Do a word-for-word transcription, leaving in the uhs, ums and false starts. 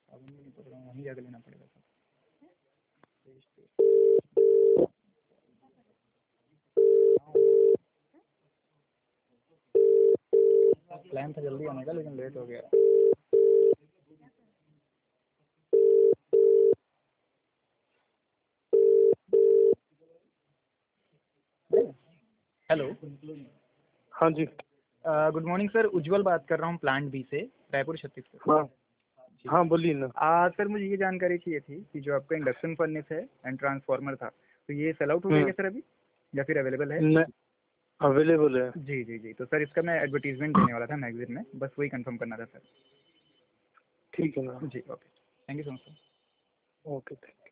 अब नहीं पड़ रहा, वहीं जाकर लेना पड़ेगा सर। प्लान था जल्दी आने का लेकिन लेट हो गया। हेलो। हाँ जी। गुड मॉर्निंग सर, उज्जवल बात कर रहा हूँ प्लांट बी से, रायपुर छत्तीसगढ़। हाँ हाँ बोलिए ना। आ, सर मुझे ये जानकारी चाहिए थी कि जो आपका इंडक्शन फर्नेस है एंड ट्रांसफार्मर था, तो ये सेल आउट हो गया क्या सर अभी, या फिर अवेलेबल है? नहीं, अवेलेबल है। जी जी जी, तो सर इसका मैं एडवर्टीजमेंट देने वाला था मैगजीन में, बस वही कंफर्म करना था सर। ठीक है ना। जी okay, thank you so much sir. Okay.